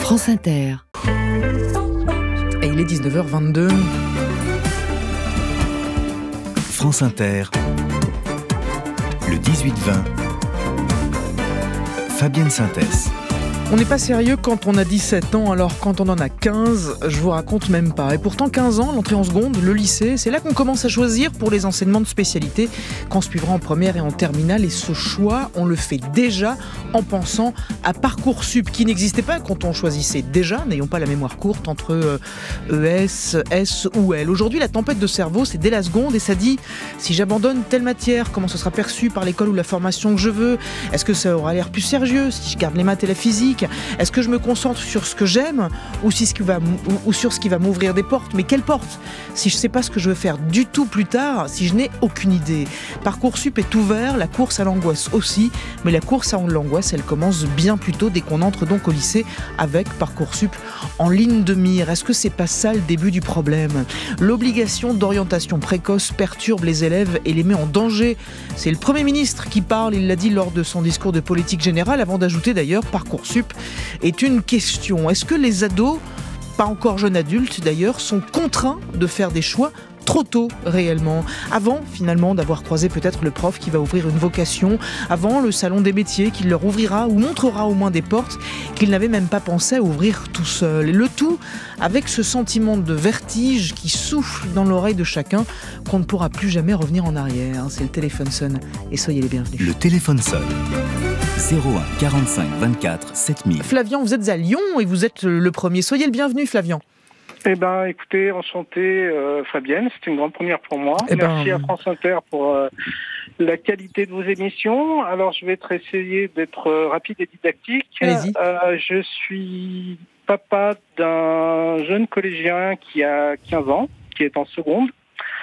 France Inter. Et il est 19h22. France Inter, le 18-20, Fabienne Synthès. On n'est pas sérieux quand on a 17 ans, alors quand on en a 15, je vous raconte même pas. Et pourtant 15 ans, l'entrée en seconde, le lycée, c'est là qu'on commence à choisir pour les enseignements de spécialité qu'on suivra en première et en terminale. Et ce choix, on le fait déjà en pensant à Parcoursup, qui n'existait pas quand on choisissait déjà, n'ayons pas la mémoire courte, entre ES, S ou L. Aujourd'hui, la tempête de cerveau, c'est dès la seconde et ça dit, si j'abandonne telle matière, comment ce sera perçu par l'école ou la formation que je veux? Est-ce que ça aura l'air plus sérieux si je garde les maths et la physique? Est-ce que je me concentre sur ce que j'aime ou sur ce qui va m'ouvrir des portes? Mais quelles portes? Si je ne sais pas ce que je veux faire du tout plus tard, si je n'ai aucune idée. Parcoursup est ouvert, la course à l'angoisse aussi, mais la course à l'angoisse, elle commence bien plus tôt dès qu'on entre donc au lycée avec Parcoursup en ligne de mire. Est-ce que c'est pas ça le début du problème? L'obligation d'orientation précoce perturbe les élèves et les met en danger. C'est le Premier ministre qui parle, il l'a dit lors de son discours de politique générale, avant d'ajouter d'ailleurs Parcoursup est une question. Est-ce que les ados, pas encore jeunes adultes d'ailleurs, sont contraints de faire des choix trop tôt réellement, avant finalement d'avoir croisé peut-être le prof qui va ouvrir une vocation, avant le salon des métiers qui leur ouvrira ou montrera au moins des portes qu'ils n'avaient même pas pensé à ouvrir tout seuls. Et le tout avec ce sentiment de vertige qui souffle dans l'oreille de chacun qu'on ne pourra plus jamais revenir en arrière. C'est le téléphone sonne et soyez les bienvenus. Le téléphone sonne. 01 45 24 7000. Flavian, vous êtes à Lyon et vous êtes le premier. Soyez le bienvenu, Flavian. Eh ben, écoutez, enchanté Fabienne, c'est une grande première pour moi. Merci à France Inter pour la qualité de vos émissions. Alors, je vais essayer d'être rapide et didactique. Allez-y. Je suis papa d'un jeune collégien qui a 15 ans, qui est en seconde,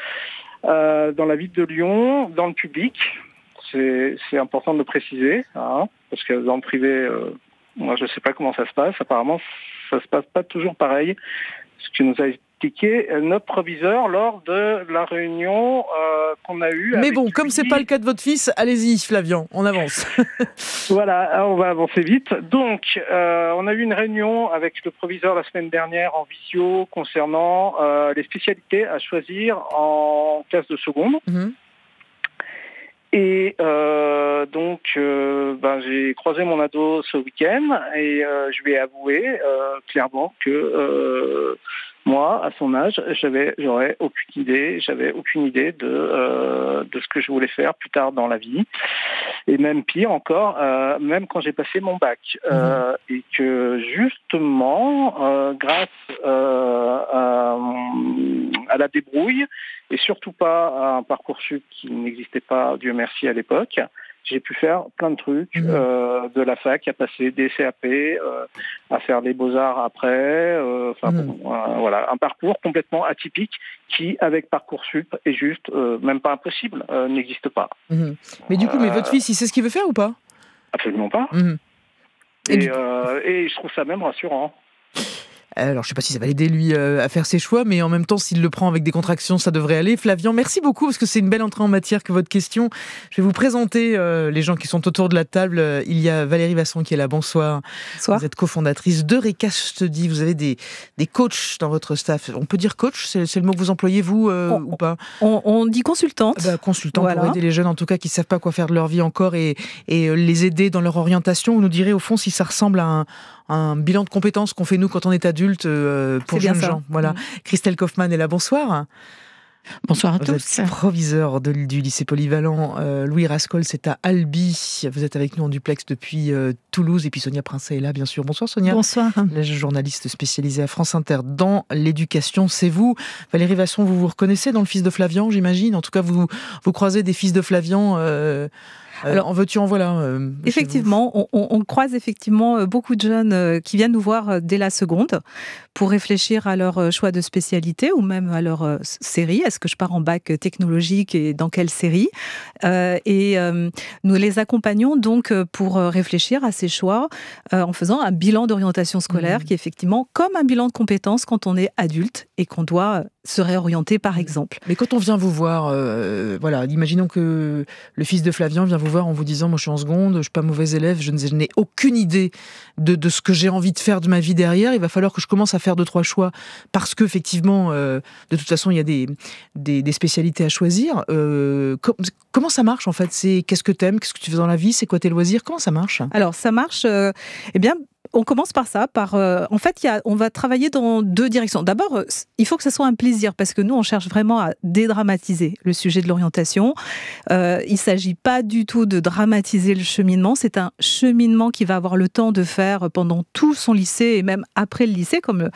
dans la ville de Lyon, dans le public. C'est important de le préciser, parce que dans le privé, moi, je ne sais pas comment ça se passe. Apparemment, ça se passe pas toujours pareil. Ce que nous a expliqué notre proviseur lors de la réunion qu'on a eue. Mais bon, comme c'est pas le cas de votre fils, allez-y Flavian, on avance. Voilà, on va avancer vite. Donc, on a eu une réunion avec le proviseur la semaine dernière en visio concernant les spécialités à choisir en classe de seconde. Mm-hmm. Et donc, j'ai croisé mon ado ce week-end et je lui ai avoué clairement que moi, à son âge, j'avais aucune idée de ce que je voulais faire plus tard dans la vie. Et même pire encore, même quand j'ai passé mon bac. Et que justement, grâce à la débrouille, et surtout pas à un Parcoursup qui n'existait pas, Dieu merci, à l'époque, j'ai pu faire plein de trucs, de la fac à passer des CAP, à faire les beaux-arts après, voilà, un parcours complètement atypique qui, avec Parcoursup, est juste même pas impossible, n'existe pas. Mais du coup, votre fils, il sait ce qu'il veut faire ou pas? Absolument pas. Et je trouve ça même rassurant. Alors, je ne sais pas si ça va l'aider, lui, à faire ses choix, mais en même temps, s'il le prend avec des contractions, ça devrait aller. Flavian, merci beaucoup, parce que c'est une belle entrée en matière que votre question. Je vais vous présenter les gens qui sont autour de la table. Il y a Valérie Vasson qui est là. Bonsoir. Bonsoir. Vous êtes cofondatrice d'Eureka Study. Vous avez des coachs dans votre staff. On peut dire coach, c'est le mot que vous employez, vous, ou pas? On dit consultante. Consultante, voilà. Pour aider les jeunes, en tout cas, qui ne savent pas quoi faire de leur vie encore et les aider dans leur orientation. Vous nous direz, au fond, si ça ressemble à un bilan de compétences qu'on fait nous quand on est adulte pour jeunes gens. Voilà. Christelle Kaufmann est là, bonsoir. Bonsoir à tous. Vous êtes proviseur du lycée polyvalent Louis Rascol, c'est à Albi. Vous êtes avec nous en duplex depuis Toulouse. Et puis Sonia Princet est là, bien sûr. Bonsoir Sonia. Bonsoir. La journaliste spécialisée à France Inter dans l'éducation, c'est vous. Valérie Vasson, vous vous reconnaissez dans le fils de Flavian, j'imagine? En tout cas, vous croisez des fils de Flavian alors, en veux-tu, en voilà. Effectivement, on croise effectivement beaucoup de jeunes qui viennent nous voir dès la seconde pour réfléchir à leur choix de spécialité ou même à leur série. Est-ce que je pars en bac technologique et dans quelle série? Nous les accompagnons donc pour réfléchir à ces choix en faisant un bilan d'orientation scolaire qui est effectivement comme un bilan de compétences quand on est adulte et qu'on doit se réorienter par exemple. Mais quand on vient vous voir, voilà, imaginons que le fils de Flavian vient vous vous voir en vous disant, moi je suis en seconde, je suis pas mauvais élève, je n'ai aucune idée de ce que j'ai envie de faire de ma vie derrière, il va falloir que je commence à faire 2-3 choix, parce qu'effectivement, de toute façon, il y a des spécialités à choisir. Comment ça marche en fait? Qu'est-ce que t'aimes? Qu'est-ce que tu fais dans la vie? C'est quoi tes loisirs? Comment ça marche? Alors, ça marche, on commence par ça. En fait, on va travailler dans 2 directions. D'abord, il faut que ça soit un plaisir, parce que nous, on cherche vraiment à dédramatiser le sujet de l'orientation. Il ne s'agit pas du tout de dramatiser le cheminement. C'est un cheminement qu'il va avoir le temps de faire pendant tout son lycée, et même après le lycée, comme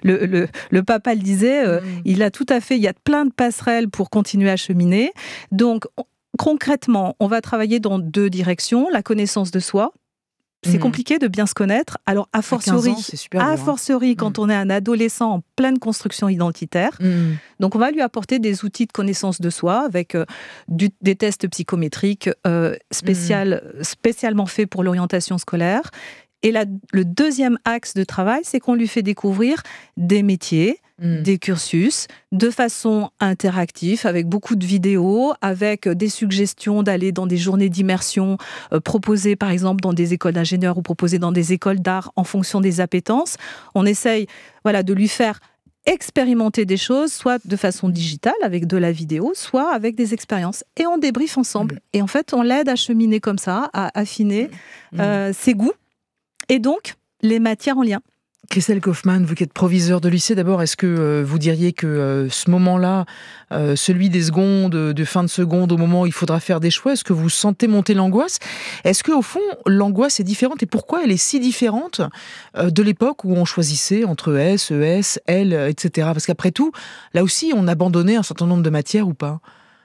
le papa le disait. Il a tout à fait, il y a plein de passerelles pour continuer à cheminer. Donc, concrètement, on va travailler dans 2 directions. La connaissance de soi. C'est compliqué de bien se connaître. Alors, a fortiori, quand on est un adolescent en pleine construction identitaire. Donc, on va lui apporter des outils de connaissance de soi avec des tests psychométriques spécialement faits pour l'orientation scolaire. Et le deuxième axe de travail, c'est qu'on lui fait découvrir des métiers, des cursus, de façon interactive, avec beaucoup de vidéos, avec des suggestions d'aller dans des journées d'immersion proposées par exemple dans des écoles d'ingénieurs ou proposées dans des écoles d'art en fonction des appétences. On essaye de lui faire expérimenter des choses, soit de façon digitale avec de la vidéo, soit avec des expériences. Et on débriefe ensemble. Et en fait, on l'aide à cheminer comme ça, à affiner ses goûts et donc les matières en lien. Christelle Kaufmann, vous qui êtes proviseur de lycée, d'abord, est-ce que vous diriez que ce moment-là, celui des secondes, de fin de seconde, au moment où il faudra faire des choix, est-ce que vous sentez monter l'angoisse? Est-ce qu'au fond, l'angoisse est différente? Et pourquoi elle est si différente de l'époque où on choisissait entre S, ES, L, etc. Parce qu'après tout, là aussi, on abandonnait un certain nombre de matières ou pas?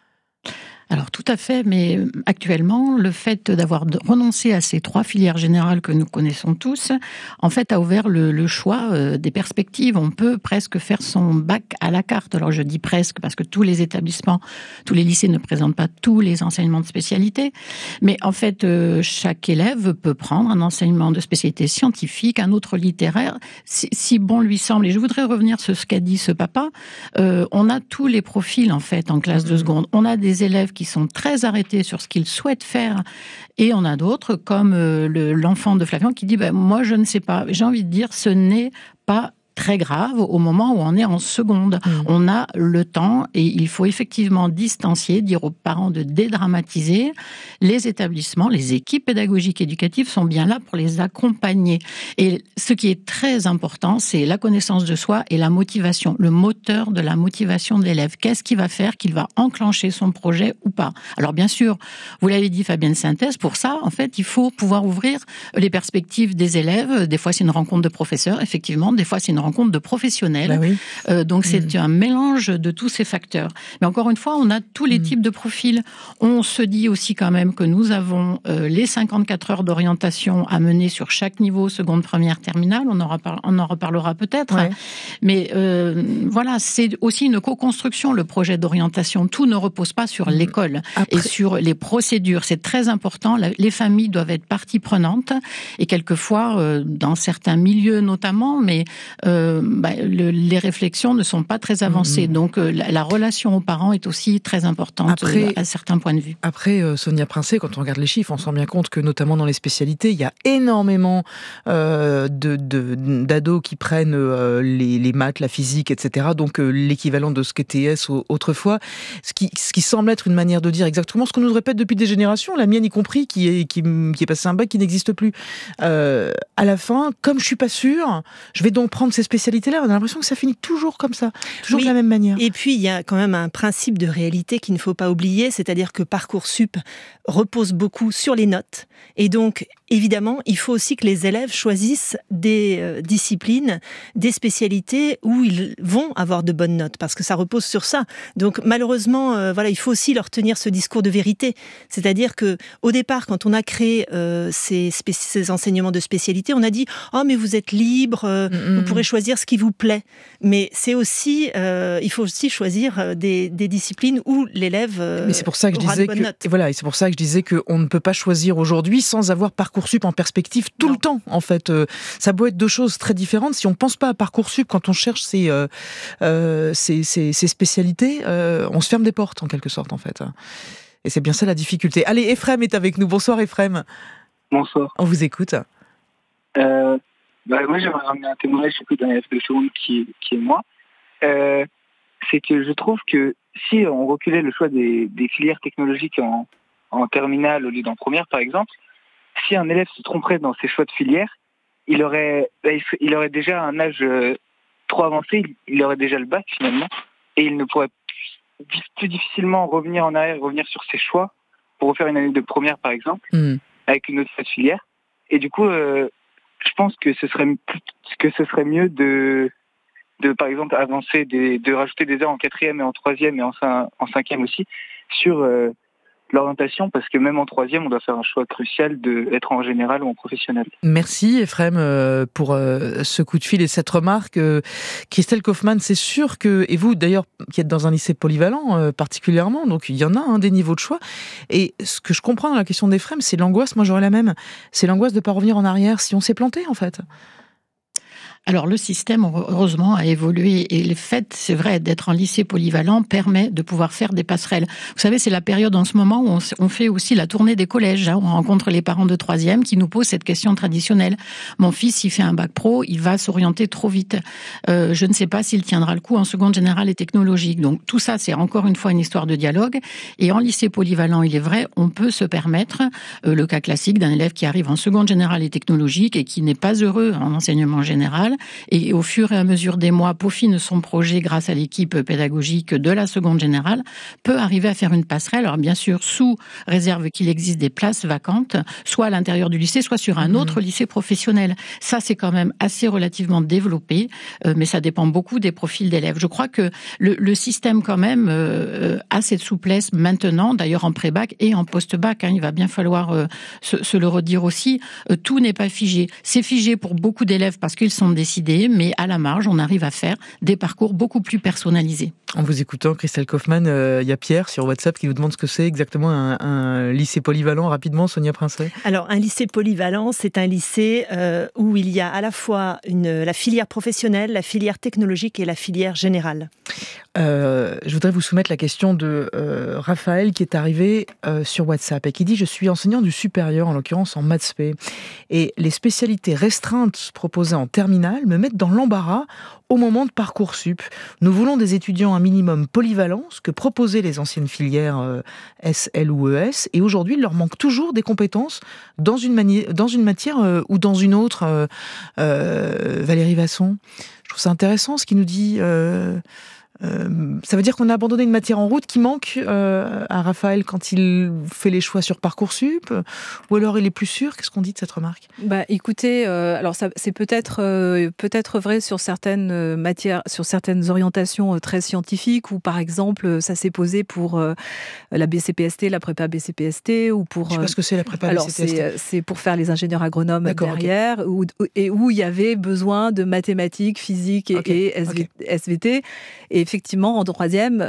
Alors tout à fait, mais actuellement, le fait d'avoir renoncé à ces 3 filières générales que nous connaissons tous, en fait, a ouvert le choix des perspectives. On peut presque faire son bac à la carte. Alors je dis presque parce que tous les établissements, tous les lycées ne présentent pas tous les enseignements de spécialité, mais en fait, chaque élève peut prendre un enseignement de spécialité scientifique, un autre littéraire, si bon lui semble. Et je voudrais revenir sur ce qu'a dit ce papa. On a tous les profils, en fait, en classe de seconde. On a des élèves qui sont très arrêtés sur ce qu'ils souhaitent faire, et on a d'autres, comme l'enfant de Flavien, qui dit moi je ne sais pas. J'ai envie de dire, ce n'est pas très grave au moment où on est en seconde. On a le temps et il faut effectivement distancier, dire aux parents de dédramatiser. Les établissements, les équipes pédagogiques éducatives sont bien là pour les accompagner. Et ce qui est très important, c'est la connaissance de soi et la motivation, le moteur de la motivation de l'élève. Qu'est-ce qui va faire qu'il va enclencher son projet ou pas? Alors bien sûr, vous l'avez dit Fabienne Synthèse, pour ça, en fait, il faut pouvoir ouvrir les perspectives des élèves. Des fois, c'est une rencontre de professeurs, effectivement. Des fois, c'est une rencontre de professionnels. Donc, c'est un mélange de tous ces facteurs. Mais encore une fois, on a tous les types de profils. On se dit aussi quand même que nous avons les 54 heures d'orientation à mener sur chaque niveau, seconde, première, terminale. On en reparlera peut-être. Mais voilà, c'est aussi une co-construction, le projet d'orientation. Tout ne repose pas sur l'école et sur les procédures. C'est très important. Les familles doivent être partie prenante. Et quelquefois, dans certains milieux notamment, mais les réflexions ne sont pas très avancées. Donc, la relation aux parents est aussi très importante à certains points de vue. Après, Sonia Princet, quand on regarde les chiffres, on se rend bien compte que, notamment dans les spécialités, il y a énormément d'ados qui prennent les maths, la physique, etc. Donc, l'équivalent de ce qu'était TS autrefois. Ce qui semble être une manière de dire exactement ce qu'on nous répète depuis des générations, la mienne y compris, qui est passé un bac qui n'existe plus. À la fin, comme je suis pas sûre, je vais donc prendre ces spécialités-là. On a l'impression que ça finit toujours comme ça, toujours de la même manière. Et puis, il y a quand même un principe de réalité qu'il ne faut pas oublier, c'est-à-dire que Parcoursup repose beaucoup sur les notes. Et donc, évidemment, il faut aussi que les élèves choisissent des disciplines, des spécialités où ils vont avoir de bonnes notes, parce que ça repose sur ça. Donc, malheureusement, il faut aussi leur tenir ce discours de vérité. C'est-à-dire que, au départ, quand on a créé ces enseignements de spécialité, on a dit « Oh, mais vous êtes libre, vous pourrez choisir ce qui vous plaît. » Mais c'est aussi, il faut aussi choisir des disciplines où l'élève aura de bonnes notes. Et voilà, et c'est pour ça que je disais qu'on ne peut pas choisir aujourd'hui sans avoir Parcoursup en perspective tout le temps, en fait. Ça doit être 2 choses très différentes. Si on ne pense pas à Parcoursup quand on cherche ces spécialités, on se ferme des portes, en quelque sorte, en fait. Et c'est bien ça la difficulté. Allez, Ephrem est avec nous. Bonsoir Ephrem. Bonsoir. On vous écoute. Moi, j'aimerais ramener un témoignage d'un élève de seconde qui est moi. C'est que je trouve que si on reculait le choix des filières technologiques en terminale au lieu d'en première, par exemple, si un élève se tromperait dans ses choix de filière, il aurait déjà un âge trop avancé, il aurait déjà le bac finalement, et il ne pourrait plus difficilement revenir en arrière, revenir sur ses choix pour refaire une année de première, par exemple, avec une autre filière. Et du coup, je pense que ce serait mieux de par exemple avancer, de rajouter des heures en quatrième et en troisième et en cinquième aussi sur l'orientation, parce que même en troisième, on doit faire un choix crucial d'être en général ou en professionnel. Merci Ephrem pour ce coup de fil et cette remarque. Christelle Kaufmann, c'est sûr que, et vous d'ailleurs qui êtes dans un lycée polyvalent particulièrement, donc il y en a des niveaux de choix. Et ce que je comprends dans la question d'Ephrem, c'est l'angoisse, moi j'aurais la même, c'est l'angoisse de ne pas revenir en arrière si on s'est planté en fait. Alors le système, heureusement, a évolué et le fait, c'est vrai, d'être en lycée polyvalent permet de pouvoir faire des passerelles. Vous savez, c'est la période en ce moment où on fait aussi la tournée des collèges. On rencontre les parents de troisième qui nous posent cette question traditionnelle. Mon fils, il fait un bac pro, il va s'orienter trop vite. Je ne sais pas s'il tiendra le coup en seconde générale et technologique. Donc tout ça, c'est encore une fois une histoire de dialogue. Et en lycée polyvalent, il est vrai, on peut se permettre le cas classique d'un élève qui arrive en seconde générale et technologique et qui n'est pas heureux en enseignement général. Et au fur et à mesure des mois, peaufine son projet grâce à l'équipe pédagogique de la seconde générale, peut arriver à faire une passerelle. Alors bien sûr, sous réserve qu'il existe des places vacantes, soit à l'intérieur du lycée, soit sur un autre lycée professionnel. Ça, c'est quand même assez relativement développé, mais ça dépend beaucoup des profils d'élèves. Je crois que le système quand même a cette souplesse maintenant, d'ailleurs en pré-bac et en post-bac. Il va bien falloir se le redire aussi. Tout n'est pas figé. C'est figé pour beaucoup d'élèves parce qu'ils sont décidés, mais à la marge, on arrive à faire des parcours beaucoup plus personnalisés. En vous écoutant, Christelle Kaufmann, il y a Pierre sur WhatsApp qui nous demande ce que c'est exactement un lycée polyvalent. Rapidement, Sonia Princet. Alors, un lycée polyvalent, c'est un lycée où il y a à la fois la filière professionnelle, la filière technologique et la filière générale. Je voudrais vous soumettre la question de Raphaël qui est arrivé sur WhatsApp et qui dit « Je suis enseignant du supérieur, en l'occurrence en maths spé, et les spécialités restreintes proposées en terminale me mettent dans l'embarras au moment de Parcoursup. Nous voulons des étudiants un minimum polyvalents, ce que proposaient les anciennes filières SL ou ES, et aujourd'hui il leur manque toujours des compétences dans une matière ou dans une autre. Valérie Vasson, je trouve ça intéressant ce qu'il nous dit. Ça veut dire qu'on a abandonné une matière en route qui manque à Raphaël quand il fait les choix sur Parcoursup, ou alors il est plus sûr. Qu'est-ce qu'on dit de cette remarque ? Écoutez, alors ça, c'est peut-être vrai sur certaines matières, sur certaines orientations très scientifiques, où par exemple ça s'est posé pour la BCPST, la prépa BCPST, ou pour... Je sais pas ce que c'est la prépa BCPST. Alors c'est pour faire les ingénieurs agronomes derrière, okay. où il y avait besoin de mathématiques, physique et SVT. Et effectivement, en troisième,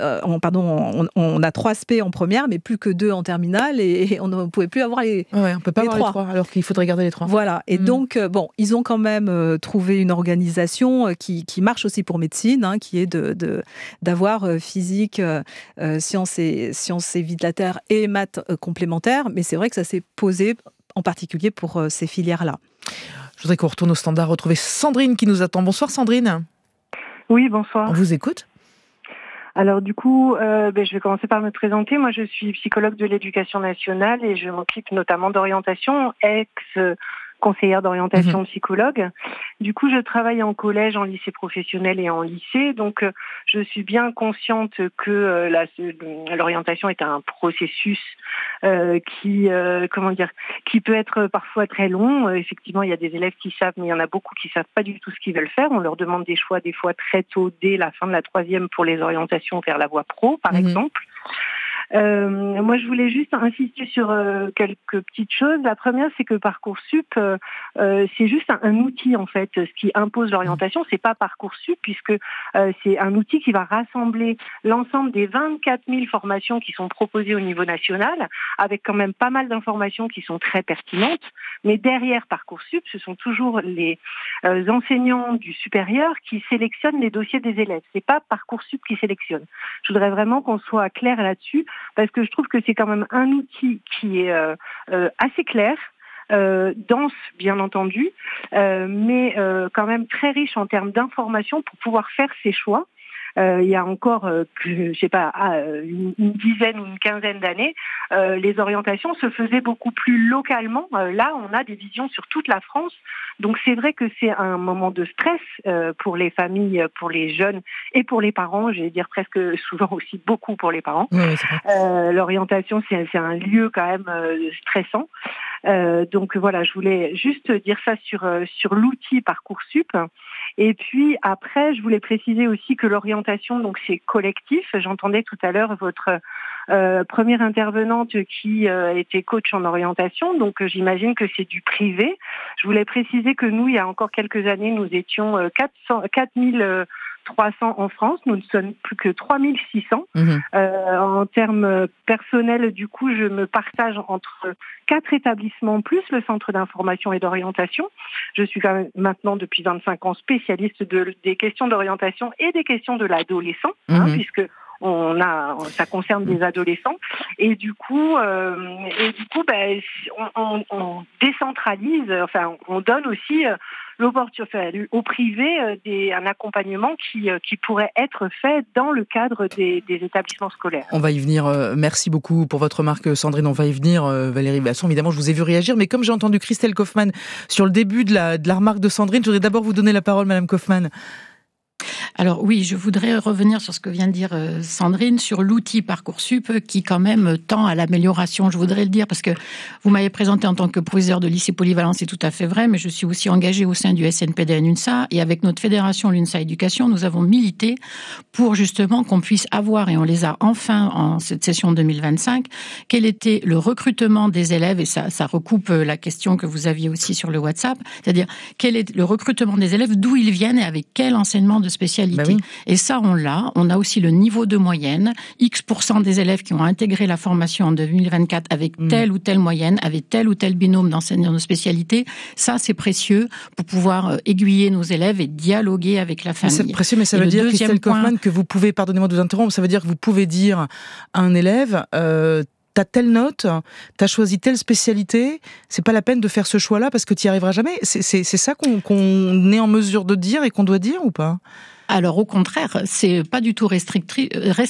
on a 3 SP en première, mais plus que 2 en terminale, et on ne pouvait plus avoir les on ne peut pas avoir 3. les 3, alors qu'il faudrait garder les 3. Voilà, et donc, ils ont quand même trouvé une organisation qui marche aussi pour médecine, qui est d'avoir physique, sciences et vie de la Terre et maths complémentaires, mais c'est vrai que ça s'est posé en particulier pour ces filières-là. Je voudrais qu'on retourne au standard, retrouver Sandrine qui nous attend. Bonsoir Sandrine. Oui, bonsoir. On vous écoute. Alors du coup, je vais commencer par me présenter. Moi, je suis psychologue de l'éducation nationale et je m'occupe notamment d'orientation, conseillère d'orientation psychologue. Du coup, je travaille en collège, en lycée professionnel et en lycée. Donc, je suis bien consciente que l'orientation est un processus qui peut être parfois très long. Effectivement, il y a des élèves qui savent, mais il y en a beaucoup qui savent pas du tout ce qu'ils veulent faire. On leur demande des choix, des fois très tôt, dès la fin de la troisième, pour les orientations vers la voie pro, par exemple. Moi, je voulais juste insister sur quelques petites choses. La première, c'est que Parcoursup, c'est juste un outil, en fait. Ce qui impose l'orientation, c'est pas Parcoursup, puisque c'est un outil qui va rassembler l'ensemble des 24 000 formations qui sont proposées au niveau national, avec quand même pas mal d'informations qui sont très pertinentes. Mais derrière Parcoursup, ce sont toujours les enseignants du supérieur qui sélectionnent les dossiers des élèves. C'est pas Parcoursup qui sélectionne. Je voudrais vraiment qu'on soit clair là-dessus. parce que je trouve que c'est quand même un outil qui est assez clair, dense bien entendu, mais quand même très riche en termes d'informations pour pouvoir faire ses choix. Il y a encore, je sais pas, une dizaine ou une quinzaine d'années, les orientations se faisaient beaucoup plus localement. Là, on a des visions sur toute la France. Donc c'est vrai que c'est un moment de stress pour les familles, pour les jeunes et pour les parents. Je vais dire presque souvent aussi beaucoup pour les parents. Oui, c'est vrai. L'orientation, c'est un lieu quand même stressant. Donc voilà, je voulais juste dire ça sur l'outil Parcoursup. Et puis après, je voulais préciser aussi que l'orientation, donc c'est collectif. J'entendais tout à l'heure votre première intervenante qui était coach en orientation, donc j'imagine que c'est du privé. Je voulais préciser que nous, il y a encore quelques années, nous étions 4300 en France, nous ne sommes plus que 3600. En termes personnels, du coup, je me partage entre 4 établissements plus le centre d'information et d'orientation. Je suis quand même maintenant depuis 25 ans spécialiste des questions d'orientation et des questions de l'adolescent, puisque ça concerne des adolescents, et du coup, on décentralise, enfin, on donne aussi l'opportunité au privé un accompagnement qui pourrait être fait dans le cadre des établissements scolaires. On va y venir. Merci beaucoup pour votre remarque, Sandrine. On va y venir, Valérie Basson. Évidemment, je vous ai vu réagir, mais comme j'ai entendu Christelle Kaufmann sur le début de la remarque de Sandrine, je voudrais d'abord vous donner la parole, Madame Kaufmann. Alors oui, je voudrais revenir sur ce que vient de dire Sandrine, sur l'outil Parcoursup qui quand même tend à l'amélioration. Je voudrais le dire parce que vous m'avez présenté en tant que proviseur de lycée polyvalent, c'est tout à fait vrai, mais je suis aussi engagée au sein du SNPDN-UNSA et avec notre fédération l'UNSA Éducation, nous avons milité pour justement qu'on puisse avoir, et on les a enfin en cette session 2025, quel était le recrutement des élèves, et ça recoupe la question que vous aviez aussi sur le WhatsApp, c'est-à-dire quel est le recrutement des élèves, d'où ils viennent et avec quel enseignement de spécialité. Oui. Et ça, on l'a. On a aussi le niveau de moyenne. X% des élèves qui ont intégré la formation en 2024 avec telle ou telle moyenne, avec tel ou tel binôme d'enseignants de spécialité. Ça, c'est précieux pour pouvoir aiguiller nos élèves et dialoguer avec la famille. C'est précieux, mais ça veut dire, Christelle Kaufmann, que vous pouvez, pardonnez-moi de vous interrompre, ça veut dire que vous pouvez dire à un élève... t'as telle note, t'as choisi telle spécialité, c'est pas la peine de faire ce choix-là parce que t'y arriveras jamais. C'est ça qu'on est en mesure de dire et qu'on doit dire ou pas ? Alors au contraire, c'est pas du tout restrictif.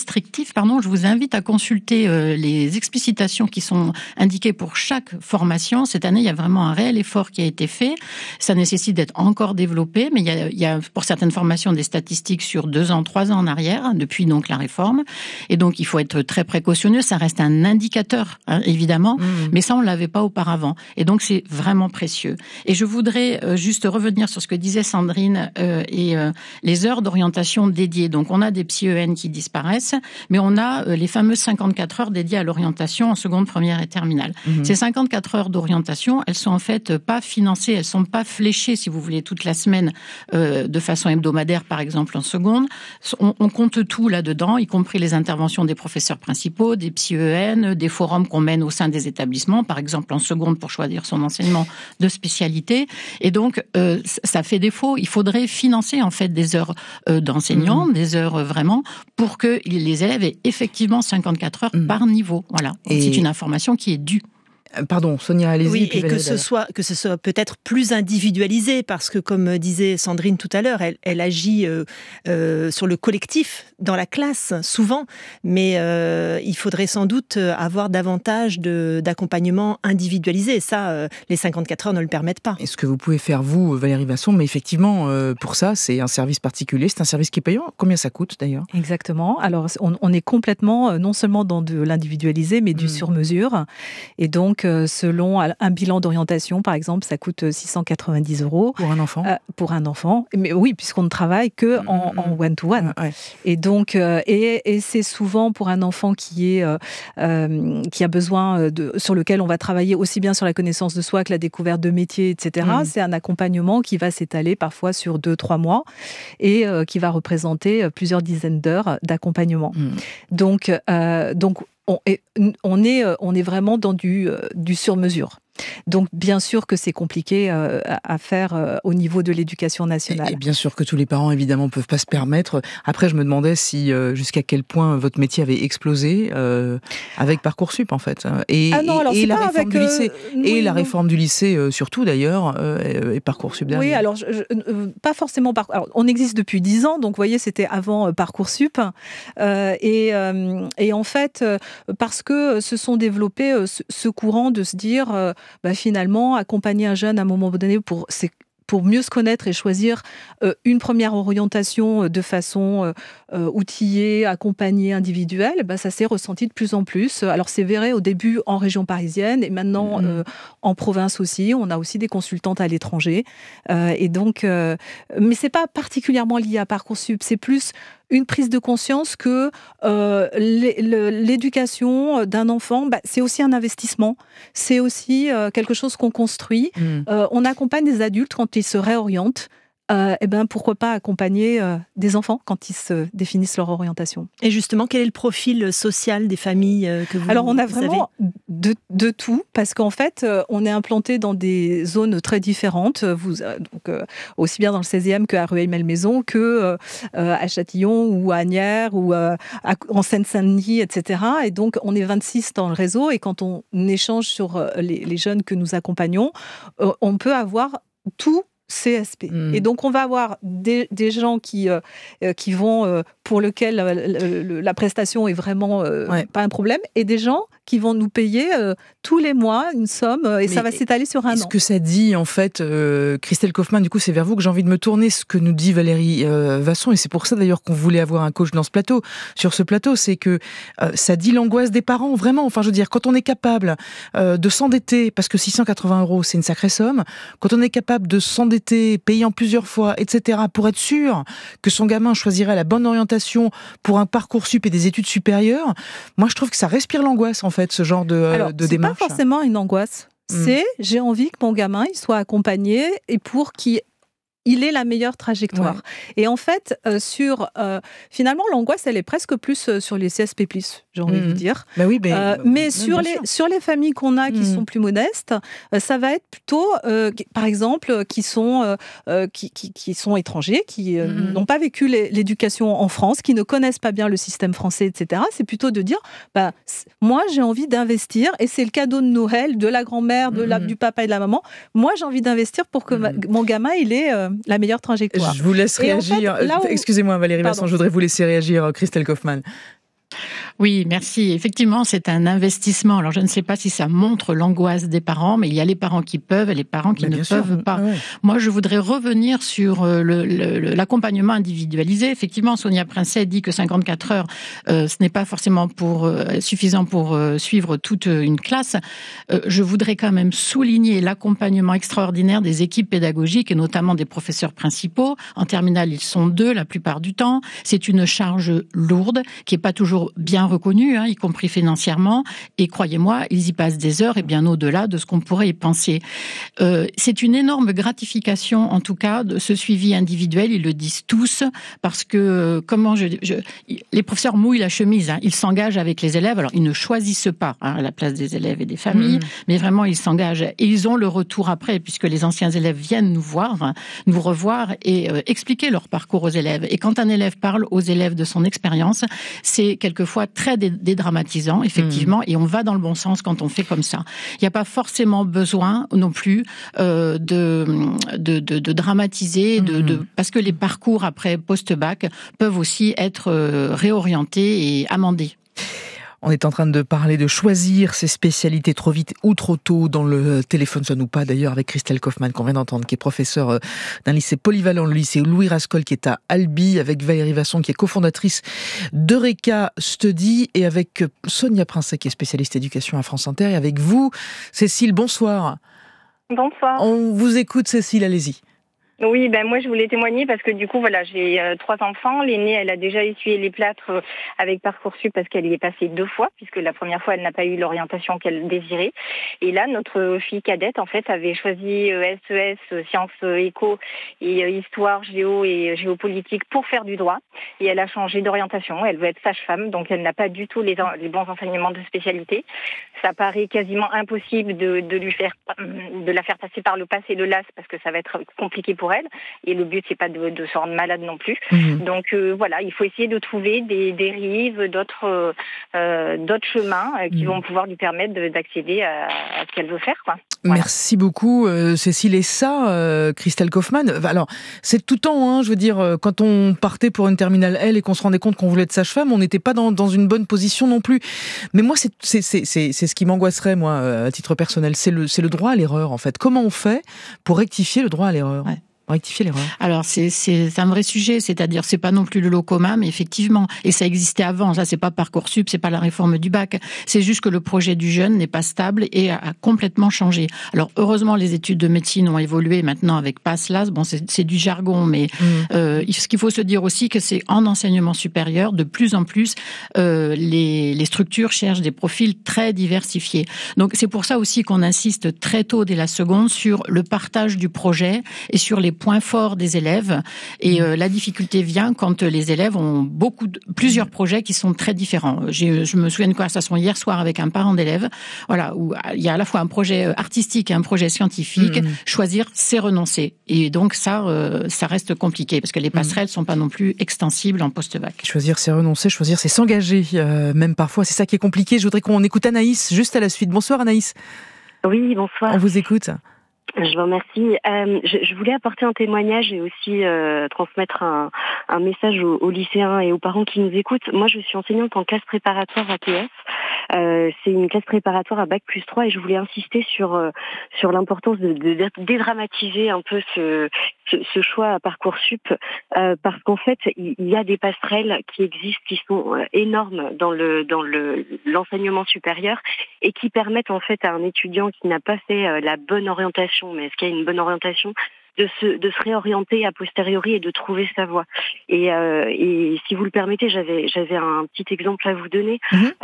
Je vous invite à consulter les explicitations qui sont indiquées pour chaque formation. Cette année, il y a vraiment un réel effort qui a été fait. Ça nécessite d'être encore développé, mais il y a pour certaines formations des statistiques sur 2 ans, 3 ans en arrière, depuis donc la réforme. Et donc il faut être très précautionneux. Ça reste un indicateur, évidemment, mais ça on l'avait pas auparavant. Et donc c'est vraiment précieux. Et je voudrais juste revenir sur ce que disait Sandrine et les heures d'orientation dédiées. Donc, on a des psy-EN qui disparaissent, mais on a les fameuses 54 heures dédiées à l'orientation en seconde, première et terminale. Ces 54 heures d'orientation, elles sont en fait pas financées, elles sont pas fléchées, si vous voulez, toute la semaine de façon hebdomadaire, par exemple, en seconde. On compte tout là-dedans, y compris les interventions des professeurs principaux, des psy-EN, des forums qu'on mène au sein des établissements, par exemple en seconde pour choisir son enseignement de spécialité. Et donc, ça fait défaut. Il faudrait financer, en fait, des heures d'enseignants, des heures vraiment, pour que les élèves aient effectivement 54 heures par niveau. Voilà. Et c'est une information qui est due. Pardon, Sonia, allez-y. Oui, et que ce soit peut-être plus individualisé, parce que comme disait Sandrine tout à l'heure, elle agit sur le collectif dans la classe, souvent, mais il faudrait sans doute avoir davantage d'accompagnement individualisé. Ça, les 54 heures ne le permettent pas. Et ce que vous pouvez faire, vous, Valérie Basson, mais effectivement, pour ça, c'est un service particulier, c'est un service qui est payant. Combien ça coûte, d'ailleurs ? Exactement. Alors, on est complètement, non seulement dans de l'individualisé, mais du sur-mesure. Et donc, selon un bilan d'orientation, par exemple, ça coûte 690 €. Pour un enfant ? Pour un enfant. Mais oui, puisqu'on ne travaille que en one-to-one. Ouais. Et donc, et c'est souvent pour un enfant qui a besoin sur lequel on va travailler aussi bien sur la connaissance de soi que la découverte de métiers, etc. C'est un accompagnement qui va s'étaler parfois sur 2-3 mois et qui va représenter plusieurs dizaines d'heures d'accompagnement. Donc, on est vraiment dans du sur-mesure. Donc, bien sûr que c'est compliqué à faire au niveau de l'éducation nationale. Et bien sûr que tous les parents, évidemment, ne peuvent pas se permettre. Après, je me demandais si jusqu'à quel point votre métier avait explosé avec Parcoursup, en fait. Et la réforme du lycée. La réforme du lycée, surtout, d'ailleurs, et Parcoursup derrière. Oui, alors, pas forcément... Alors, on existe depuis 10 ans, donc, vous voyez, c'était avant Parcoursup. Et en fait, parce que se sont développés ce courant de se dire... finalement, accompagner un jeune à un moment donné pour mieux se connaître et choisir une première orientation de façon outillée, accompagnée, individuelle, ça s'est ressenti de plus en plus. Alors c'est vrai au début en région parisienne et maintenant en province aussi. On a aussi des consultantes à l'étranger. Et donc, mais c'est pas particulièrement lié à Parcoursup, c'est plus une prise de conscience que l'éducation d'un enfant, c'est aussi un investissement, c'est aussi quelque chose qu'on construit. On accompagne des adultes quand ils se réorientent. Pourquoi pas accompagner des enfants quand ils se définissent leur orientation. Et justement, quel est le profil social des familles que vous avez ? Alors, on a vraiment de tout, parce qu'en fait, on est implanté dans des zones très différentes, aussi bien dans le 16e qu'à Rueil-Malmaison, que à Châtillon ou à Asnières ou en Seine-Saint-Denis, etc. Et donc, on est 26 dans le réseau, et quand on échange sur les jeunes que nous accompagnons, on peut avoir tout CSP. Et donc, on va avoir des gens qui vont, pour lesquels la prestation est vraiment pas un problème, et des gens qui vont nous payer tous les mois une somme, et ça va s'étaler sur un an. Ce que ça dit, en fait, Christelle Kaufmann, du coup, c'est vers vous que j'ai envie de me tourner, ce que nous dit Valérie Vasson, et c'est pour ça d'ailleurs qu'on voulait avoir un coach dans ce plateau. Sur ce plateau, c'est que ça dit l'angoisse des parents, vraiment. Enfin, je veux dire, quand on est capable de s'endetter, parce que 680 €, c'est une sacrée somme, quand on est capable de s'endetter, payant plusieurs fois, etc., pour être sûr que son gamin choisirait la bonne orientation pour un Parcoursup et des études supérieures, moi, je trouve que ça respire l'angoisse, en fait, ce genre de démarche. C'est pas forcément une angoisse. C'est j'ai envie que mon gamin il soit accompagné et pour qu'il ait la meilleure trajectoire. Ouais. Et en fait, finalement, l'angoisse, elle est presque plus sur les CSP+, j'ai envie de vous dire. Mais sur les familles qu'on a qui sont plus modestes, ça va être plutôt, par exemple, qui sont étrangers, qui n'ont pas vécu l'éducation en France, qui ne connaissent pas bien le système français, etc. C'est plutôt de dire, moi, j'ai envie d'investir, et c'est le cadeau de Noël, de la grand-mère, du papa et de la maman. Moi, j'ai envie d'investir pour que mon gamin, il ait la meilleure trajectoire. Je vous laisse réagir. En fait, excusez-moi Valérie Vasson, je voudrais vous laisser réagir, Christelle Kaufmann. Oui, merci. Effectivement, c'est un investissement. Alors, je ne sais pas si ça montre l'angoisse des parents, mais il y a les parents qui peuvent et les parents qui ne peuvent pas. Ouais. Moi, je voudrais revenir sur l'accompagnement individualisé. Effectivement, Sonia Princet dit que 54 heures, ce n'est pas forcément suffisant pour suivre toute une classe. Je voudrais quand même souligner l'accompagnement extraordinaire des équipes pédagogiques et notamment des professeurs principaux. En terminale, ils sont 2 la plupart du temps. C'est une charge lourde qui n'est pas toujours bien reconnus, y compris financièrement, et croyez-moi, ils y passent des heures et bien au-delà de ce qu'on pourrait y penser. C'est une énorme gratification, en tout cas, de ce suivi individuel, ils le disent tous, parce que les professeurs mouillent la chemise, ils s'engagent avec les élèves, alors ils ne choisissent pas à la place des élèves et des familles, mais vraiment ils s'engagent, et ils ont le retour après, puisque les anciens élèves viennent nous voir, nous revoir et expliquer leur parcours aux élèves. Et quand un élève parle aux élèves de son expérience, c'est quelquefois très dédramatisant, effectivement, et on va dans le bon sens quand on fait comme ça. Il n'y a pas forcément besoin non plus de dramatiser, parce que les parcours après post-bac peuvent aussi être réorientés et amendés. On est en train de parler de choisir ses spécialités trop vite ou trop tôt dans le téléphone sonne ou pas, d'ailleurs, avec Christelle Kaufmann, qu'on vient d'entendre, qui est professeure d'un lycée polyvalent, le lycée Louis Rascol, qui est à Albi, avec Valérie Vasson, qui est cofondatrice d'Eureka Study, et avec Sonia Princet, qui est spécialiste éducation à France Inter, et avec vous, Cécile, bonsoir. Bonsoir. On vous écoute, Cécile, allez-y. Oui, moi je voulais témoigner parce que du coup voilà, j'ai 3 enfants. L'aînée, elle a déjà essuyé les plâtres avec Parcoursup parce qu'elle y est passée 2 fois, puisque la première fois elle n'a pas eu l'orientation qu'elle désirait. Et là, notre fille cadette en fait avait choisi SES, sciences éco et histoire, géo et géopolitique pour faire du droit. Et elle a changé d'orientation. Elle veut être sage-femme, donc elle n'a pas du tout les bons enseignements de spécialité. Ça paraît quasiment impossible de la faire passer par le passé de l'AS parce que ça va être compliqué pour elle. Et le but, c'est pas de se rendre malade non plus. Donc voilà, il faut essayer de trouver des dérives, d'autres chemins qui vont pouvoir lui permettre d'accéder à ce qu'elle veut faire, quoi. Voilà. Merci beaucoup Cécile. Et ça, Christelle Kaufmann, alors c'est tout le temps, je veux dire, quand on partait pour une terminale L et qu'on se rendait compte qu'on voulait être sage-femme, on n'était pas dans une bonne position non plus. Mais moi, c'est ce qui m'angoisserait, moi, à titre personnel, c'est le droit à l'erreur, en fait. Comment on fait pour rectifier le droit à l'erreur ? Rectifier l'erreur. Alors c'est un vrai sujet, c'est-à-dire c'est pas non plus le lot commun, mais effectivement, et ça existait avant, ça c'est pas Parcoursup, c'est pas la réforme du bac, c'est juste que le projet du jeune n'est pas stable et a complètement changé. Alors heureusement les études de médecine ont évolué maintenant avec PASS-LAS, bon c'est du jargon, mais ce qu'il faut se dire aussi que c'est en enseignement supérieur, de plus en plus les structures cherchent des profils très diversifiés. Donc c'est pour ça aussi qu'on insiste très tôt dès la seconde sur le partage du projet et sur les points forts des élèves. Et la difficulté vient quand les élèves ont plusieurs projets qui sont très différents. Je me souviens d'une conversation hier soir avec un parent d'élève, voilà, où il y a à la fois un projet artistique et un projet scientifique. Choisir, c'est renoncer. Et donc ça reste compliqué parce que les passerelles sont pas non plus extensibles en post-bac. Choisir, c'est renoncer. Choisir, c'est s'engager. Même parfois, c'est ça qui est compliqué. Je voudrais qu'on écoute Anaïs juste à la suite. Bonsoir Anaïs. Oui, bonsoir. On vous écoute. Je vous remercie. Je voulais apporter un témoignage et aussi transmettre un message aux lycéens et aux parents qui nous écoutent. Moi, je suis enseignante en classe préparatoire APS. C'est une classe préparatoire à Bac+3 et je voulais insister sur l'importance de dédramatiser un peu ce choix à Parcoursup parce qu'en fait, il y a des passerelles qui existent, qui sont énormes dans l'enseignement supérieur et qui permettent en fait à un étudiant qui n'a pas fait la bonne orientation, mais est-ce qu'il y a une bonne orientation, de se réorienter a posteriori et de trouver sa voie. Et si vous le permettez, j'avais un petit exemple à vous donner.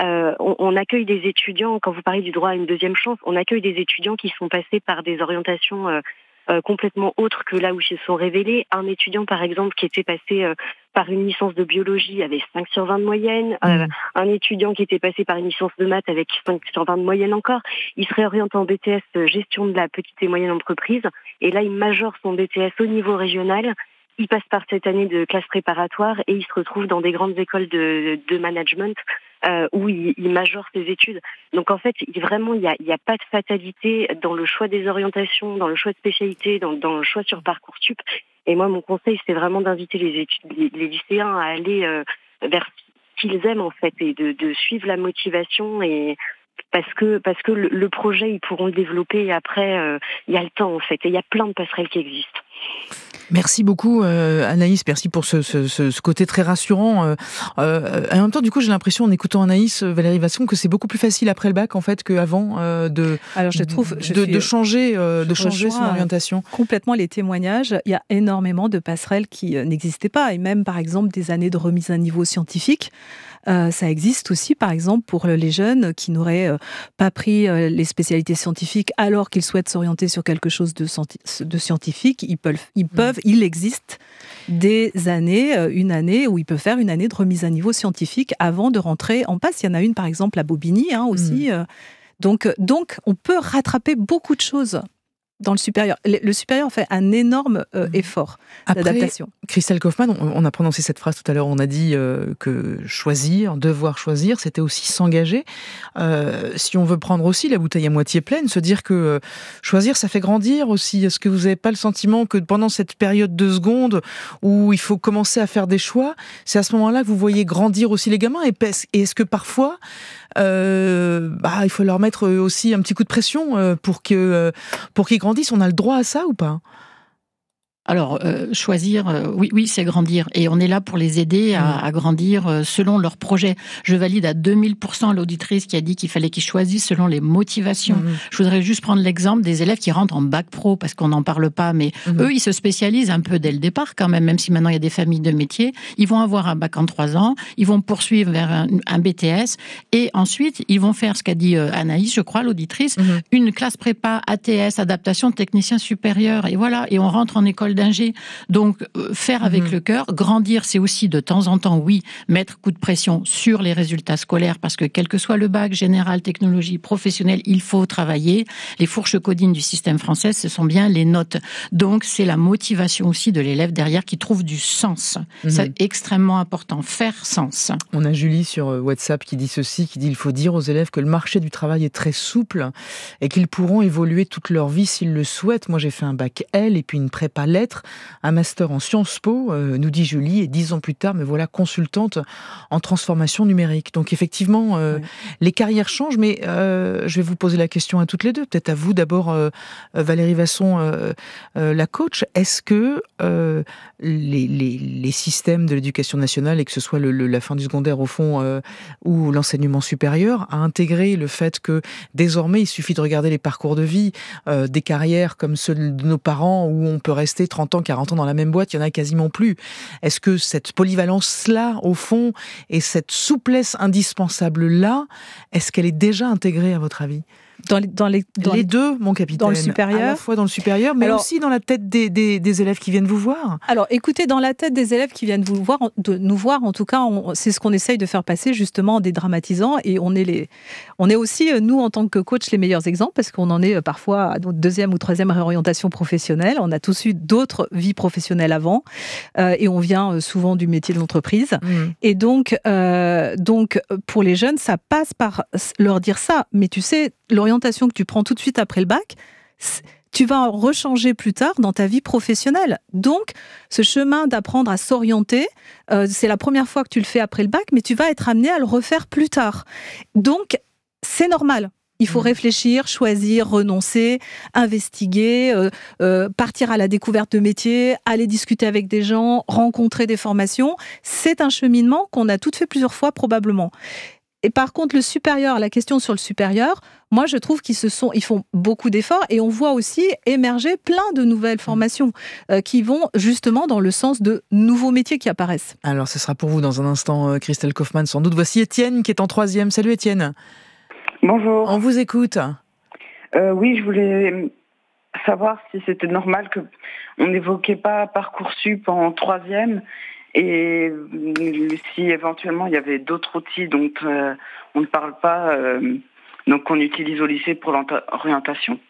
On accueille des étudiants, quand vous parlez du droit à une deuxième chance, on accueille des étudiants qui sont passés par des orientations complètement autres que là où ils se sont révélés. Un étudiant, par exemple, qui était passé par une licence de biologie avait 5/20 de moyenne. Un étudiant qui était passé par une licence de maths avec 5/20 de moyenne encore. Il se réoriente en BTS gestion de la petite et moyenne entreprise. Et là, il majore son BTS au niveau régional. Il passe par cette année de classe préparatoire et il se retrouve dans des grandes écoles de management où il majore ses études. Donc en fait, vraiment, il y a pas de fatalité dans le choix des orientations, dans le choix de spécialité, dans le choix sur Parcoursup. Et moi, mon conseil, c'est vraiment d'inviter les lycéens à aller vers ce qu'ils aiment en fait et de suivre la motivation et parce que le projet, ils pourront le développer et après, il y a le temps en fait et il y a plein de passerelles qui existent. Merci beaucoup Anaïs, merci pour ce côté très rassurant. En même temps, du coup, j'ai l'impression en écoutant Anaïs, Valérie Vasson, que c'est beaucoup plus facile après le bac en fait qu'avant de changer son orientation. Complètement les témoignages. Il y a énormément de passerelles qui n'existaient pas et même par exemple des années de remise à niveau scientifique. Ça existe aussi, par exemple, pour les jeunes qui n'auraient pas pris les spécialités scientifiques alors qu'ils souhaitent s'orienter sur quelque chose de scientifique. Il existe des années, une année où ils peuvent faire une année de remise à niveau scientifique avant de rentrer en PASS. Il y en a une, par exemple, à Bobigny aussi. Donc, on peut rattraper beaucoup de choses dans le supérieur. Le supérieur fait un énorme effort d'adaptation. Christelle Kaufmann, on a prononcé cette phrase tout à l'heure, on a dit que devoir choisir, c'était aussi s'engager. Si on veut prendre aussi la bouteille à moitié pleine, se dire que choisir, ça fait grandir aussi. Est-ce que vous n'avez pas le sentiment que pendant cette période de seconde où il faut commencer à faire des choix, c'est à ce moment-là que vous voyez grandir aussi les gamins ? Et est-ce que parfois, il faut leur mettre aussi un petit coup de pression pour qu'ils grandissent. On a le droit à ça ou pas ? Alors, choisir, oui, c'est grandir. Et on est là pour les aider à grandir selon leur projet. Je valide à 2000% l'auditrice qui a dit qu'il fallait qu'ils choisissent selon les motivations. Je voudrais juste prendre l'exemple des élèves qui rentrent en bac pro, parce qu'on n'en parle pas, mais eux, ils se spécialisent un peu dès le départ quand même si maintenant il y a des familles de métiers. Ils vont avoir un bac en 3 ans, ils vont poursuivre vers un BTS, et ensuite, ils vont faire ce qu'a dit Anaïs, je crois, l'auditrice, une classe prépa, ATS, adaptation technicien supérieur, et voilà, et on rentre en école d'ingé. Donc, faire avec le cœur, grandir, c'est aussi de temps en temps, oui, mettre coup de pression sur les résultats scolaires, parce que quel que soit le bac, général, technologie, professionnel, il faut travailler. Les fourches codines du système français, ce sont bien les notes. Donc, c'est la motivation aussi de l'élève derrière qui trouve du sens. C'est extrêmement important, faire sens. On a Julie sur WhatsApp qui dit ceci, qui dit: il faut dire aux élèves que le marché du travail est très souple et qu'ils pourront évoluer toute leur vie s'ils le souhaitent. Moi, j'ai fait un bac L et puis une prépa lettres, un master en Sciences Po, nous dit Julie, et 10 ans plus tard, me voilà consultante en transformation numérique. Donc effectivement, les carrières changent, mais je vais vous poser la question à toutes les deux, peut-être à vous d'abord, Valérie Vasson, la coach. Est-ce que les systèmes de l'éducation nationale, et que ce soit la fin du secondaire au fond ou l'enseignement supérieur, a intégré le fait que désormais il suffit de regarder les parcours de vie, des carrières comme ceux de nos parents où on peut rester 30 ans, 40 ans dans la même boîte, il n'y en a quasiment plus. Est-ce que cette polyvalence-là, au fond, et cette souplesse indispensable-là, est-ce qu'elle est déjà intégrée à votre avis ? Dans les deux, mon capitaine. Dans le supérieur. À la fois dans le supérieur, mais aussi dans la tête des élèves qui viennent vous voir. Alors, écoutez, dans la tête des élèves qui viennent nous voir, en tout cas, c'est ce qu'on essaye de faire passer, justement, en dédramatisant. Et on est aussi, nous, en tant que coach, les meilleurs exemples, parce qu'on en est parfois à notre 2e ou 3e réorientation professionnelle. On a tous eu d'autres vies professionnelles avant. Et on vient souvent du métier de l'entreprise. Et donc, pour les jeunes, ça passe par leur dire ça. Mais tu sais, l'orientation que tu prends tout de suite après le bac, tu vas en rechanger plus tard dans ta vie professionnelle. Donc, ce chemin d'apprendre à s'orienter, c'est la première fois que tu le fais après le bac, mais tu vas être amené à le refaire plus tard. Donc, c'est normal. Il faut réfléchir, choisir, renoncer, investiguer, partir à la découverte de métiers, aller discuter avec des gens, rencontrer des formations. C'est un cheminement qu'on a toutes fait plusieurs fois probablement. Et par contre, le supérieur, la question sur le supérieur, moi je trouve ils font beaucoup d'efforts et on voit aussi émerger plein de nouvelles formations qui vont justement dans le sens de nouveaux métiers qui apparaissent. Alors ce sera pour vous dans un instant, Christelle Kaufmann, sans doute. Voici Étienne qui est en 3e. Salut Étienne. Bonjour. On vous écoute. Oui, je voulais savoir si c'était normal qu'on n'évoquait pas Parcoursup en 3e. Et si éventuellement il y avait d'autres outils dont on ne parle pas, donc qu'on utilise au lycée pour l'orientation.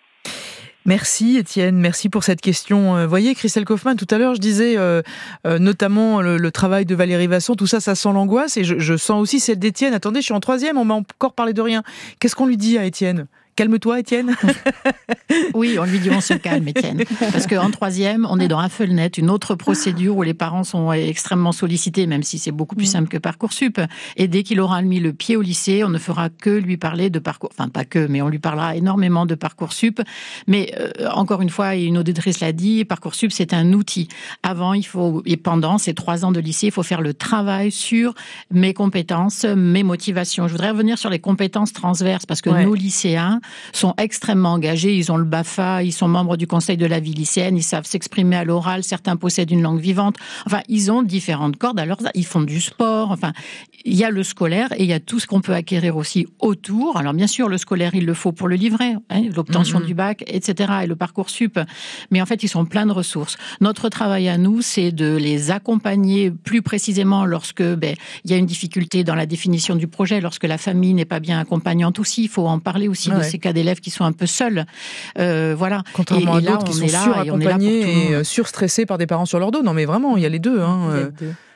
Merci Étienne, merci pour cette question. Vous voyez, Christelle Kaufmann, tout à l'heure je disais notamment le travail de Valérie Vasson, tout ça sent l'angoisse, et je sens aussi celle d'Étienne. Attendez, je suis en 3e, on m'a encore parlé de rien. Qu'est-ce qu'on lui dit à Étienne ? Calme-toi, Étienne. Oui, on lui dit on se calme, Étienne. Parce qu'en 3e, on est dans un Affelnet, une autre procédure où les parents sont extrêmement sollicités, même si c'est beaucoup plus simple que Parcoursup. Et dès qu'il aura mis le pied au lycée, on ne fera que lui parler de Parcoursup. Enfin, pas que, mais on lui parlera énormément de Parcoursup. Mais encore une fois, et une auditrice l'a dit, Parcoursup, c'est un outil. Avant, et pendant ces 3 ans de lycée, il faut faire le travail sur mes compétences, mes motivations. Je voudrais revenir sur les compétences transverses, parce que nos lycéens sont extrêmement engagés, ils ont le BAFA, ils sont membres du conseil de la vie lycéenne, ils savent s'exprimer à l'oral, certains possèdent une langue vivante, enfin, ils ont différentes cordes, alors ils font du sport, enfin, il y a le scolaire et il y a tout ce qu'on peut acquérir aussi autour. Alors bien sûr, le scolaire, il le faut pour le livret, l'obtention du bac, etc., et le Parcoursup, mais en fait, ils sont pleins de ressources. Notre travail à nous, c'est de les accompagner plus précisément lorsque il y a une difficulté dans la définition du projet, lorsque la famille n'est pas bien accompagnante aussi, il faut en parler aussi de ces cas d'élèves qui sont un peu seuls. Voilà. Contrairement à d'autres qui sont suraccompagnés et surstressés par des parents sur leur dos. Non mais vraiment, il y a les deux.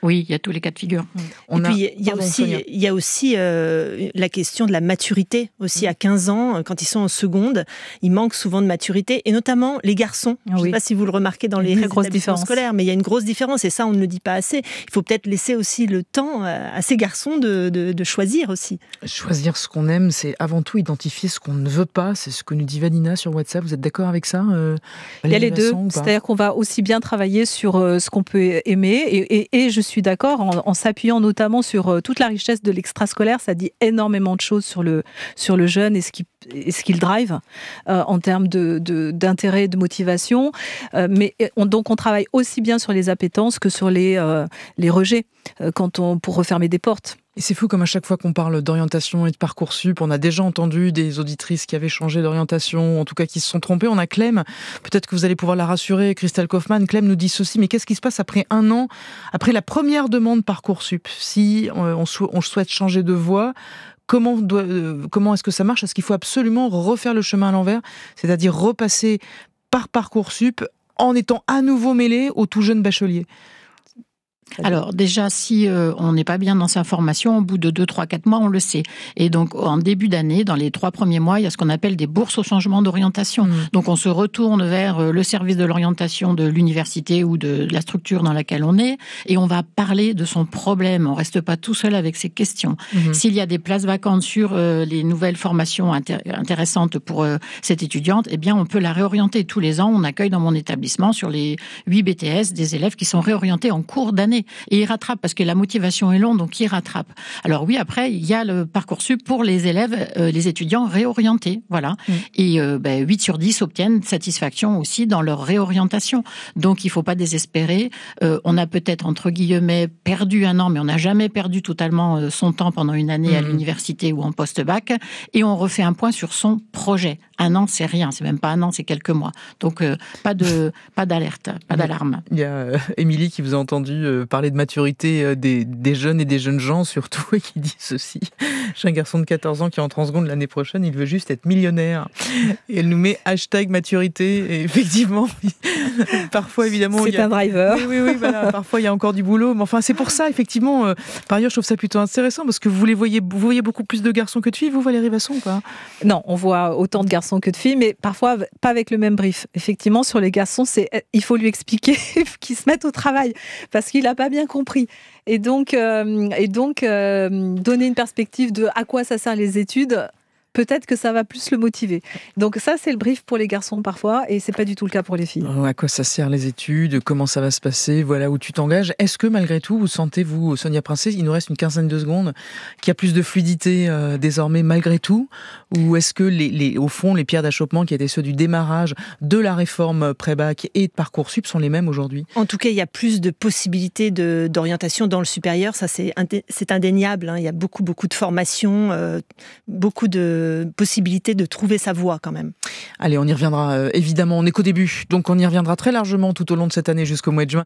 Oui, il y a tous les cas de figure. Il y a aussi la question de la maturité. Aussi, à 15 ans, quand ils sont en seconde, ils manquent souvent de maturité, et notamment les garçons. Je ne sais pas si vous le remarquez dans les établissements scolaires, mais il y a une grosse différence, et ça, on ne le dit pas assez. Il faut peut-être laisser aussi le temps à ces garçons de choisir aussi. Choisir ce qu'on aime, c'est avant tout identifier ce qu'on ne veut pas. C'est ce que nous dit Vanina sur WhatsApp. Vous êtes d'accord avec ça, il y a les deux. C'est-à-dire qu'on va aussi bien travailler sur ce qu'on peut aimer, et je suis d'accord, en s'appuyant notamment sur toute la richesse de l'extrascolaire. Ça dit énormément de choses sur le jeune et ce qu'il drive en termes d'intérêt et de motivation. Donc on travaille aussi bien sur les appétences que sur les rejets pour refermer des portes. Et c'est fou comme à chaque fois qu'on parle d'orientation et de Parcoursup, on a déjà entendu des auditrices qui avaient changé d'orientation, en tout cas qui se sont trompées. On a Clem, peut-être que vous allez pouvoir la rassurer, Christelle Kaufmann. Clem nous dit ceci, mais qu'est-ce qui se passe après 1 an, après la première demande Parcoursup? Si on souhaite changer de voie, comment est-ce que ça marche? Est-ce qu'il faut absolument refaire le chemin à l'envers, c'est-à-dire repasser par Parcoursup en étant à nouveau mêlé aux tout jeunes bacheliers? Alors déjà, si on n'est pas bien dans sa formation, au bout de 2, 3, 4 mois, on le sait. Et donc, en début d'année, dans les 3 premiers mois, il y a ce qu'on appelle des bourses au changement d'orientation. Donc, on se retourne vers le service de l'orientation de l'université ou de la structure dans laquelle on est, et on va parler de son problème. On reste pas tout seul avec ses questions. S'il y a des places vacantes sur les nouvelles formations intéressantes pour cette étudiante, eh bien, on peut la réorienter. Tous les ans, on accueille dans mon établissement, sur les 8 BTS, des élèves qui sont réorientés en cours d'année. Et ils rattrapent, parce que la motivation est longue, donc ils rattrapent. Alors oui, après, il y a le Parcoursup pour les élèves, les étudiants réorientés, voilà. Et 8 sur 10 obtiennent satisfaction aussi dans leur réorientation. Donc il faut pas désespérer. On a peut-être, entre guillemets, perdu 1 an, mais on n'a jamais perdu totalement son temps pendant une année à l'université ou en post-bac. Et on refait un point sur son projet. 1 an, c'est rien, c'est même pas 1 an, c'est quelques mois. Donc pas d'alerte, pas d'alarme. Il y a Émilie qui vous a entendu parler de maturité des jeunes et des jeunes gens surtout, et qui dit ceci: j'ai un garçon de 14 ans qui entre en seconde l'année prochaine, il veut juste être millionnaire. Et elle nous met #maturité, et effectivement, parfois évidemment... C'est un driver. Oui, voilà, parfois il y a encore du boulot, mais enfin c'est pour ça effectivement, par ailleurs je trouve ça plutôt intéressant, parce que vous voyez beaucoup plus de garçons que de filles, vous Valérie Vasson, ou pas? Non, on voit autant de garçons que de filles, mais parfois pas avec le même brief. Effectivement, sur les garçons, il faut lui expliquer qu'ils se mettent au travail, parce qu'il n'a pas bien compris. Et donc donner une perspective de à quoi ça sert les études, peut-être que ça va plus le motiver. Donc ça, c'est le brief pour les garçons parfois, et c'est pas du tout le cas pour les filles. À quoi ça sert les études? Comment ça va se passer? Voilà où tu t'engages. Est-ce que malgré tout, vous sentez, vous, Sonia Princet, il nous reste une quinzaine de secondes, qu'il y a plus de fluidité désormais malgré tout? Ou est-ce que au fond, les pierres d'achoppement qui étaient ceux du démarrage de la réforme pré-bac et de Parcoursup sont les mêmes aujourd'hui? En tout cas, il y a plus de possibilités d'orientation dans le supérieur. Ça, c'est indéniable. Il y a beaucoup de formations, beaucoup de possibilité de trouver sa voie quand même. Allez, on y reviendra évidemment, on n'est qu'au début, donc on y reviendra très largement tout au long de cette année jusqu'au mois de juin.